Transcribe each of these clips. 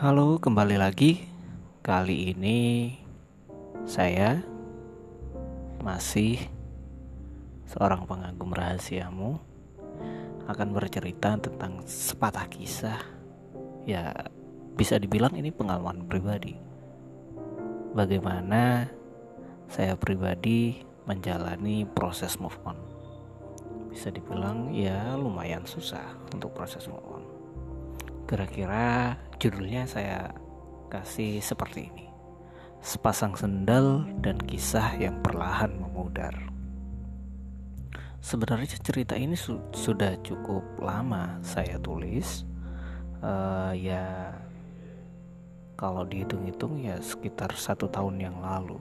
Halo, kembali lagi. Kali ini saya masih seorang pengagum rahasiamu akan bercerita tentang sepatah kisah. Ya, bisa dibilang ini pengalaman pribadi. Bagaimana saya pribadi menjalani proses move on. Bisa dibilang ya lumayan susah untuk proses move on. Kira-kira judulnya saya kasih seperti ini: Sepasang Sendal dan Kisah yang Perlahan Memudar. Sebenarnya cerita ini sudah cukup lama saya tulis. Ya kalau dihitung-hitung ya sekitar 1 tahun yang lalu.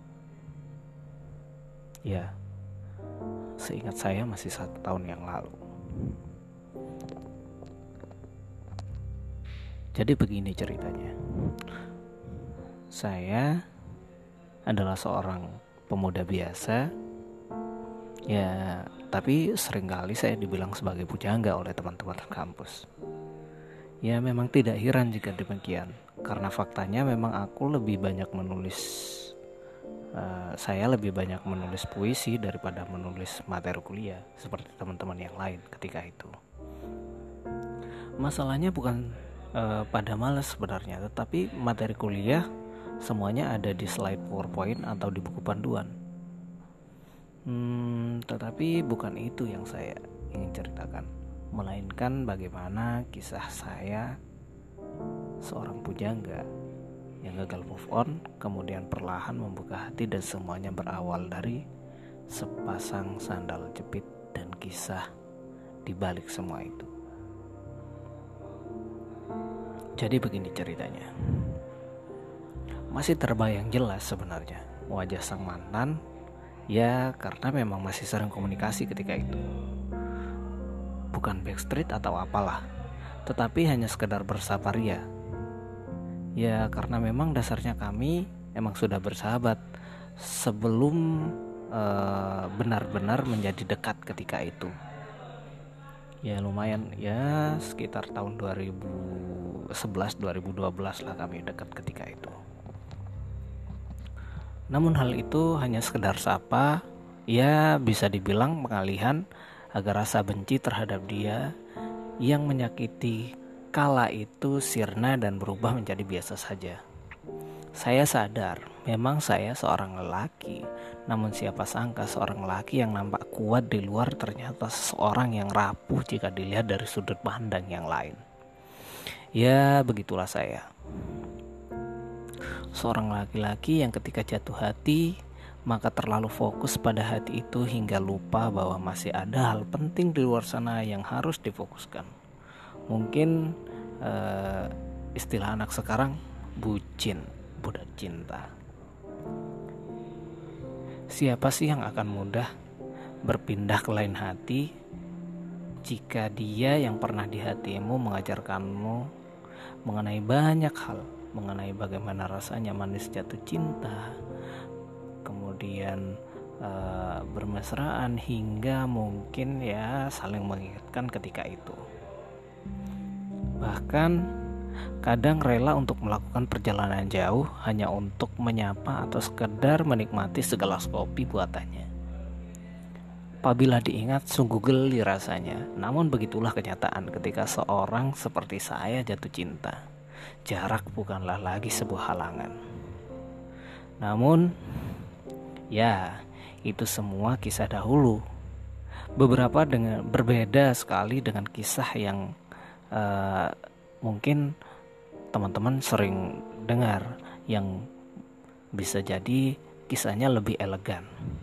Ya, seingat saya masih 1 tahun yang lalu. Jadi begini ceritanya. Saya adalah seorang pemuda biasa. Ya, tapi seringkali saya dibilang sebagai pujangga oleh teman-teman kampus. Ya, memang tidak heran jika demikian, karena faktanya memang aku lebih banyak menulis. Saya lebih banyak menulis puisi daripada menulis materi kuliah seperti teman-teman yang lain ketika itu. Masalahnya bukan pada malas sebenarnya, tetapi materi kuliah semuanya ada di slide PowerPoint atau di buku panduan. Tetapi bukan itu yang saya ingin ceritakan, melainkan bagaimana kisah saya seorang pujangga yang gagal move on, kemudian perlahan membuka hati, dan semuanya berawal dari sepasang sandal jepit dan kisah di balik semua itu. Jadi begini ceritanya. Masih terbayang jelas sebenarnya wajah sang mantan. Ya karena memang masih sering komunikasi ketika itu. Bukan backstreet atau apalah, tetapi hanya sekedar bersahabat ya. Ya karena memang dasarnya kami emang sudah bersahabat sebelum benar-benar menjadi dekat ketika itu. Ya lumayan, ya sekitar tahun 2011-2012 lah kami dekat ketika itu. Namun hal itu hanya sekedar sapa, ya bisa dibilang pengalihan agar rasa benci terhadap dia yang menyakiti kala itu sirna dan berubah menjadi biasa saja. Saya sadar memang saya seorang lelaki, namun siapa sangka seorang lelaki yang nampak kuat di luar ternyata seorang yang rapuh jika dilihat dari sudut pandang yang lain. Ya begitulah saya, seorang laki-laki yang ketika jatuh hati maka terlalu fokus pada hati itu hingga lupa bahwa masih ada hal penting di luar sana yang harus difokuskan. Mungkin istilah anak sekarang bucin, budak cinta. Siapa sih yang akan mudah berpindah ke lain hati jika dia yang pernah di hatimu mengajarkanmu mengenai banyak hal, mengenai bagaimana rasanya manis jatuh cinta, kemudian bermesraan hingga mungkin ya saling mengingatkan ketika itu. Bahkan kadang rela untuk melakukan perjalanan jauh hanya untuk menyapa atau sekedar menikmati segelas kopi buatannya. Apabila diingat sungguh geli rasanya. Namun begitulah kenyataan ketika seorang seperti saya jatuh cinta. Jarak bukanlah lagi sebuah halangan. Namun ya itu semua kisah dahulu. Beberapa dengan berbeda sekali dengan kisah yang mungkin teman-teman sering dengar, yang bisa jadi kisahnya lebih elegan.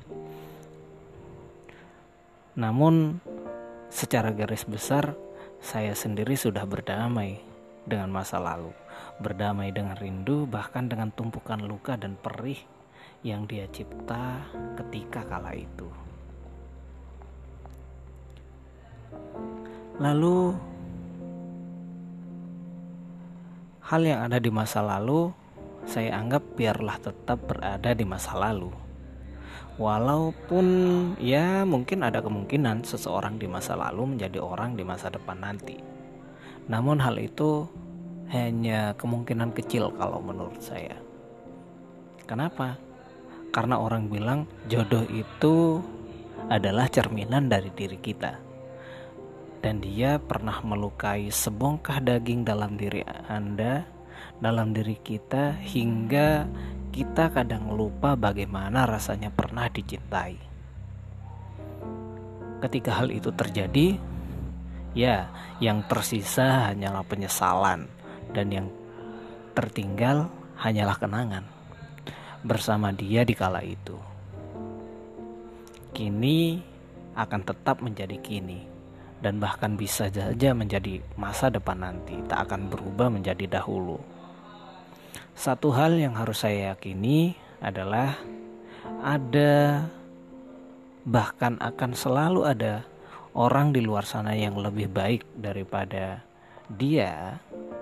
Namun secara garis besar saya sendiri sudah berdamai dengan masa lalu, berdamai dengan rindu, bahkan dengan tumpukan luka dan perih yang dia cipta ketika kala itu. Lalu hal yang ada di masa lalu saya anggap biarlah tetap berada di masa lalu. Walaupun ya mungkin ada kemungkinan seseorang di masa lalu menjadi orang di masa depan nanti. Namun hal itu hanya kemungkinan kecil kalau menurut saya. Kenapa? Karena orang bilang jodoh itu adalah cerminan dari diri kita, dan dia pernah melukai sebongkah daging dalam diri Anda, dalam diri kita, hingga kita kadang lupa bagaimana rasanya pernah dicintai. Ketika hal itu terjadi, ya, yang tersisa hanyalah penyesalan, dan yang tertinggal hanyalah kenangan bersama dia di kala itu. Kini akan tetap menjadi kini, dan bahkan bisa saja menjadi masa depan nanti, tak akan berubah menjadi dahulu. Satu hal yang harus saya yakini adalah bahkan akan selalu ada orang di luar sana yang lebih baik daripada dia,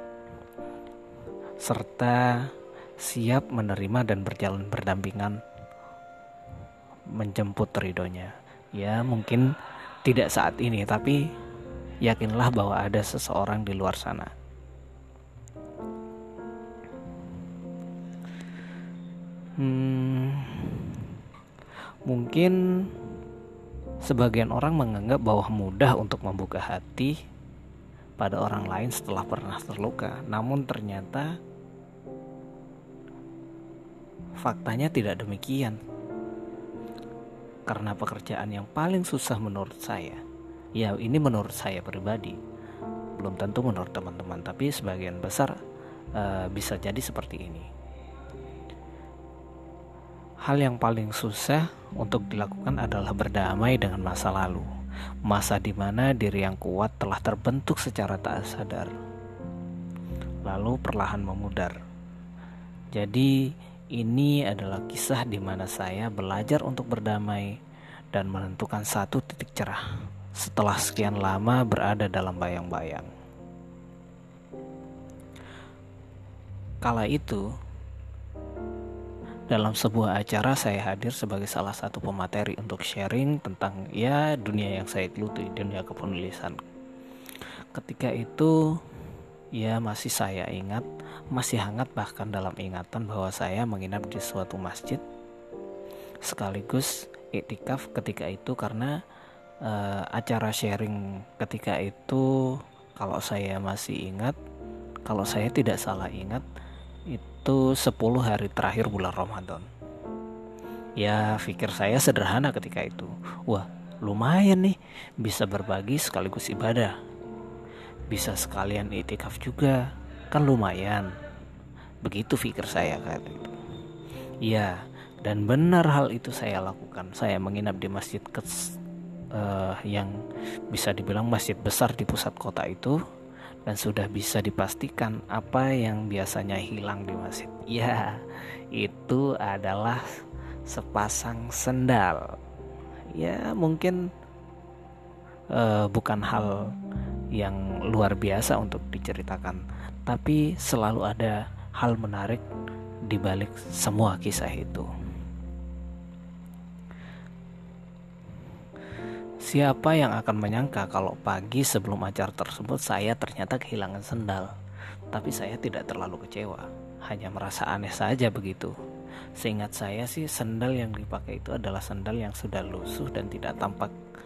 serta siap menerima dan berjalan berdampingan menjemput ridhonya. Ya, mungkin tidak saat ini, tapi yakinlah bahwa ada seseorang di luar sana. Mungkin sebagian orang menganggap bahwa mudah untuk membuka hati pada orang lain setelah pernah terluka. Namun ternyata faktanya tidak demikian. Karena pekerjaan yang paling susah menurut saya, ya ini menurut saya pribadi, belum tentu menurut teman-teman, tapi sebagian besar bisa jadi seperti ini. Hal yang paling susah untuk dilakukan adalah berdamai dengan masa lalu, masa di mana diri yang kuat telah terbentuk secara tak sadar, lalu perlahan memudar. Jadi ini adalah kisah di mana saya belajar untuk berdamai dan menentukan satu titik cerah setelah sekian lama berada dalam bayang-bayang. Kala itu, dalam sebuah acara saya hadir sebagai salah satu pemateri untuk sharing tentang dunia yang saya geluti, dunia kepenulisan. Ketika itu masih saya ingat, masih hangat bahkan dalam ingatan bahwa saya menginap di suatu masjid sekaligus iktikaf ketika itu, karena acara sharing ketika itu, kalau saya masih ingat, kalau saya tidak salah ingat, itu 10 hari terakhir bulan Ramadan. Ya, pikir saya sederhana ketika itu. Wah, lumayan nih, bisa berbagi sekaligus ibadah, bisa sekalian iktikaf juga, kan lumayan. Begitu pikir saya kan itu. Ya, dan benar hal itu saya lakukan. Saya menginap di masjid yang bisa dibilang masjid besar di pusat kota itu, dan sudah bisa dipastikan apa yang biasanya hilang di masjid. Ya, itu adalah sepasang sendal. Ya, mungkin bukan hal yang luar biasa untuk diceritakan, tapi selalu ada hal menarik di balik semua kisah itu. Siapa yang akan menyangka kalau pagi sebelum acara tersebut saya ternyata kehilangan sendal. Tapi saya tidak terlalu kecewa, hanya merasa aneh saja begitu. Seingat saya sih, sendal yang dipakai itu adalah sendal yang sudah lusuh dan tidak tampak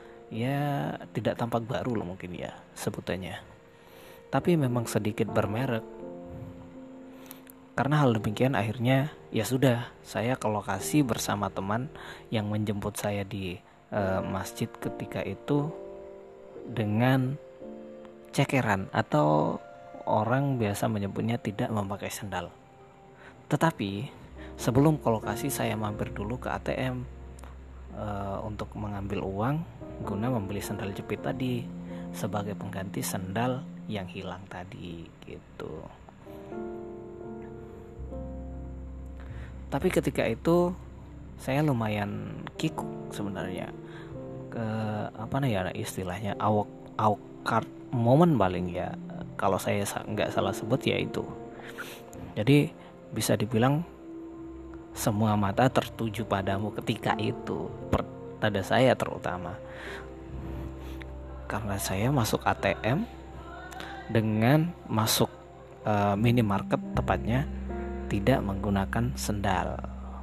baru loh, mungkin ya sebutannya. Tapi memang sedikit bermerek. Karena hal demikian akhirnya ya sudah, saya ke lokasi bersama teman yang menjemput saya di masjid ketika itu dengan cekeran, atau orang biasa menyebutnya tidak memakai sandal. Tetapi sebelum ke lokasi saya mampir dulu ke ATM untuk mengambil uang guna membeli sandal jepit tadi sebagai pengganti sandal yang hilang tadi gitu. Tapi ketika itu saya lumayan kikuk sebenarnya, istilahnya awkward moment paling ya, kalau saya nggak salah sebut ya itu. Jadi bisa dibilang semua mata tertuju padamu ketika itu, pada saya terutama, karena saya masuk ATM dengan masuk minimarket tepatnya, tidak menggunakan sendal.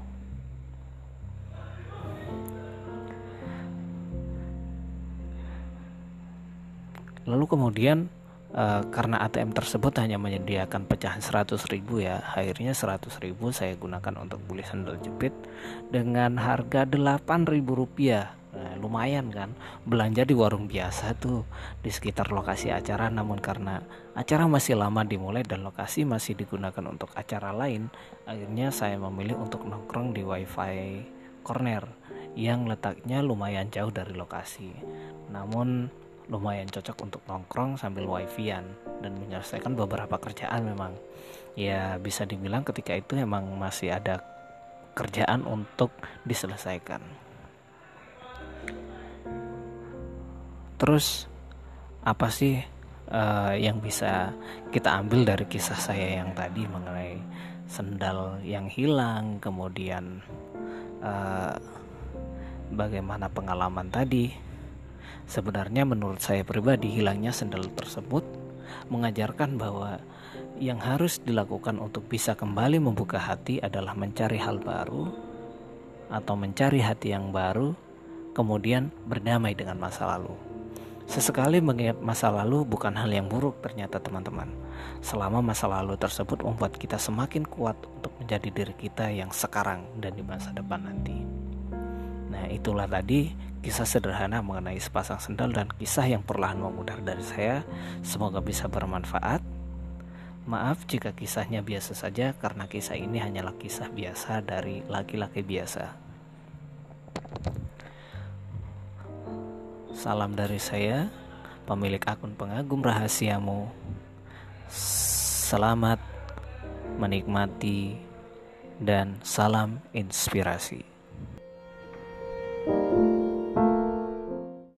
Lalu kemudian karena ATM tersebut hanya menyediakan pecahan 100.000 ya, akhirnya 100.000 saya gunakan untuk beli sandal jepit dengan harga Rp8.000. Nah, lumayan kan, belanja di warung biasa tuh di sekitar lokasi acara, namun karena acara masih lama dimulai dan lokasi masih digunakan untuk acara lain, akhirnya saya memilih untuk nongkrong di wifi corner yang letaknya lumayan jauh dari lokasi, namun lumayan cocok untuk nongkrong sambil wifi-an dan menyelesaikan beberapa kerjaan. Memang ya bisa dibilang ketika itu emang masih ada kerjaan untuk diselesaikan. Terus apa sih yang bisa kita ambil dari kisah saya yang tadi mengenai sendal yang hilang, kemudian bagaimana pengalaman tadi? Sebenarnya menurut saya pribadi, hilangnya sendal tersebut mengajarkan bahwa yang harus dilakukan untuk bisa kembali membuka hati adalah mencari hal baru atau mencari hati yang baru, kemudian berdamai dengan masa lalu. Sesekali mengingat masa lalu bukan hal yang buruk ternyata teman-teman, selama masa lalu tersebut membuat kita semakin kuat untuk menjadi diri kita yang sekarang dan di masa depan nanti. Nah, itulah tadi kisah sederhana mengenai sepasang sendal dan kisah yang perlahan memudar dari saya. Semoga bisa bermanfaat. Maaf jika kisahnya biasa saja, karena kisah ini hanyalah kisah biasa dari laki-laki biasa. Salam dari saya, pemilik akun Pengagum Rahasiamu. Selamat menikmati dan salam inspirasi.